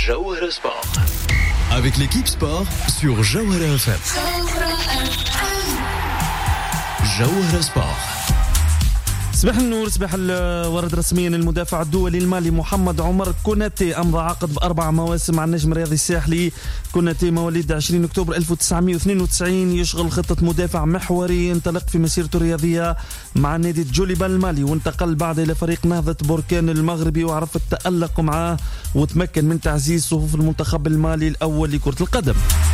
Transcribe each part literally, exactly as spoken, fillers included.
Jawhara Sport. Avec l'équipe sport sur Jawhara F M. Jawhara Sport. صباح النور، صباح الورد. رسميا المدافع الدولي المالي محمد عمر كوناتي أمضى عقد بأربع مواسم مع النجم الرياضي الساحلي. كوناتي مواليد عشرين أكتوبر ألف وتسعمائة واثنين وتسعين، يشغل خطة مدافع محوري. انطلق في مسيرته الرياضية مع نادي جوليبان المالي وانتقل بعد إلى فريق نهضة بركان المغربي، وعرف التألق معه وتمكن من تعزيز صفوف المنتخب المالي الأول لكرة القدم.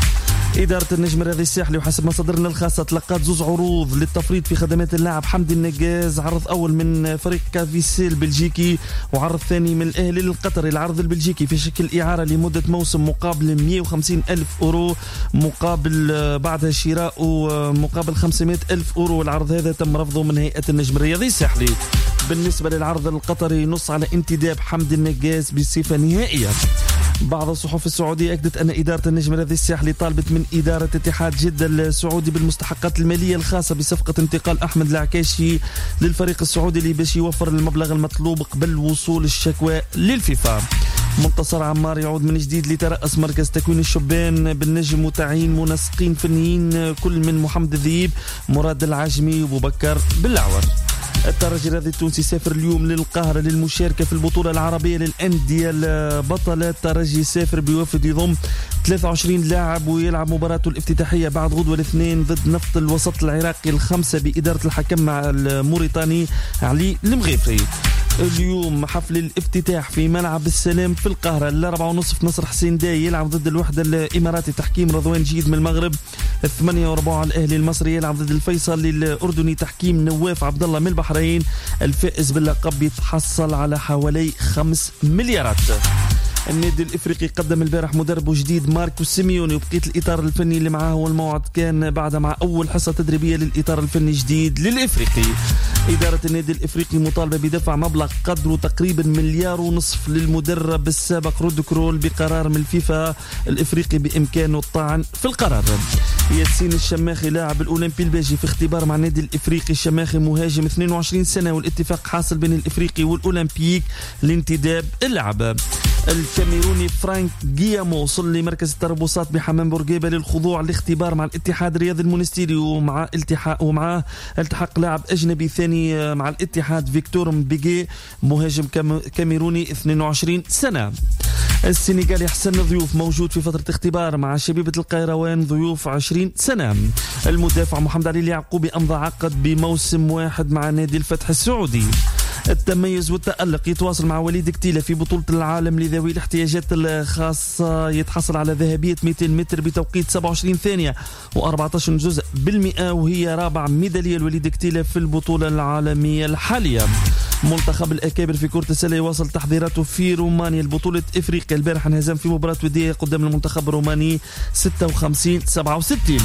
إدارة النجم الرياضي الساحلي وحسب مصادرنا الخاصة تلقت زوج عروض للتفريط في خدمات اللاعب حمدي النجاز، عرض أول من فريق كافيسيل البلجيكي وعرض ثاني من الأهلي القطري. العرض البلجيكي في شكل إعارة لمدة موسم مقابل مئة وخمسين ألف أورو، مقابل بعدها شراء مقابل خمسمائة ألف أورو. العرض هذا تم رفضه من هيئة النجم الرياضي الساحلي. بالنسبة للعرض القطري نص على انتداب حمدي النجاز بصفة نهائية. بعض الصحف السعودية أكدت أن إدارة النجم الرياضي الساحلي طالبت من إدارة اتحاد جدة السعودي بالمستحقات المالية الخاصة بصفقة انتقال أحمد العكاشي للفريق السعودي اللي باش يوفر المبلغ المطلوب قبل وصول الشكوى للفيفا. منتصر عمار يعود من جديد لترأس مركز تكوين الشبان بالنجم وتعيين منسقين فنيين كل من محمد الذيب، مراد العجمي وبكر بالعور. الترجي الرياضي التونسي سافر اليوم للقاهرة للمشاركة في البطولة العربية للأندية البطلة. الترجي سافر بوفد يضم ثلاثة وعشرين لاعب ويلعب مباراته الافتتاحية بعد غدوة الاثنين ضد نفط الوسط العراقي الخمسة بإدارة الحكم مع الموريتاني علي المغيفري. اليوم حفل الافتتاح في ملعب السلام في القاهرة. الأربعة ونصف نصر حسين داي يلعب ضد الوحدة الإماراتي تحكيم رضوان جيد من المغرب. الثمانية وربع الأهلي المصري يلعب ضد الفيصل الأردني تحكيم نواف عبد الله من البحرين. الفائز باللقب يتحصل على حوالي خمس مليارات. النادي الافريقي قدم البارح مدربه جديد ماركو سيميوني، وبقيت الاطار الفني اللي معاه والموعد كان بعد مع اول حصه تدريبيه للاطار الفني الجديد للافريقي. اداره النادي الافريقي مطالبه بدفع مبلغ قدره تقريبا مليار ونصف للمدرب السابق رود كرول بقرار من الفيفا الافريقي بامكانه الطعن في القرار. ياسين الشماخي لاعب الاولمبي الباجي في اختبار مع النادي الافريقي. الشماخي مهاجم اثنين وعشرين سنه، والاتفاق حاصل بين الافريقي والاولمبيك لانتداب اللعب. الكاميروني فرانك جيامو وصل لمركز التربصات بحمام بورقيبة للخضوع لاختبار مع الاتحاد الرياضي المونستيري، ومع التحاق ومعه التحق لاعب أجنبي ثاني مع الاتحاد فيكتور مبيجي مهاجم كاميروني اثنين وعشرين سنة. السنغالي حسن ضيوف موجود في فترة اختبار مع شبيبة القيروان ضيوف عشرين سنة. المدافع محمد علي اليعقوبي أمضى عقد بموسم واحد مع نادي الفتح السعودي. التميز والتألق يتواصل مع وليد كتيلة في بطولة العالم لذوي الاحتياجات الخاصة، يتحصل على ذهبية مئتين متر بتوقيت سبعة وعشرين ثانية وأربعة عشر جزء بالمئة، وهي رابع ميدالية لوليد كتيلة في البطولة العالمية الحالية. منتخب الأكابر في كرة السلة يواصل تحضيراته في رومانيا لبطولة إفريقيا. البارح انهزم في مباراة ودية قدام المنتخب الروماني ستة وخمسين سبعة وستين.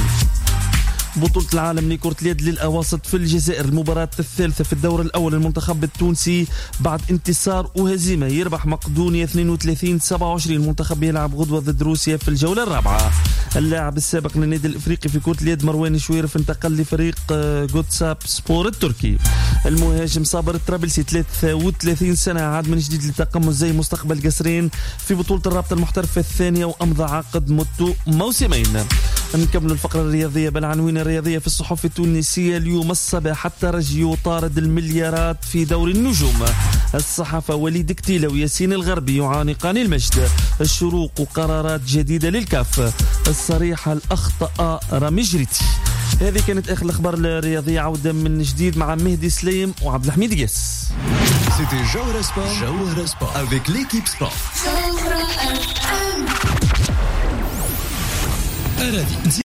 بطولة العالم لكرة اليد للأواسط في الجزائر، المباراة الثالثة في الدور الأول. المنتخب التونسي بعد انتصار وهزيمة يربح مقدونيا اثنين وثلاثين سبعة وعشرين. المنتخب يلعب غدوة ضد روسيا في الجولة الرابعة. اللاعب السابق للنادي الإفريقي في كرة اليد مروان شويرف انتقل لفريق جوتساب سبور التركي. المهاجم صابر الطرابلسي ثلاثة وثلاثين سنة عاد من جديد لتقمص زي مستقبل قصرين في بطولة الرابطة المحترفة الثانية وأمضى عقد مدته موسمين. نكمل الفقرة الرياضية بالعناوين الرياضية في الصحف التونسية اليوم الصباح. الترجي يطارد المليارات في دوري النجوم. الصحافة وليد كتيلة وياسين الغربي يعانقان المجد. الشروق وقرارات جديدة للكاف. الصريحة الأخطأ رامي جريتي. هذه كانت آخر الأخبار الرياضية. عودة من جديد مع مهدي سليم وعبد الحميد قياس. C'était Jawhara Sport. Jawhara Sport avec l'équipe sport.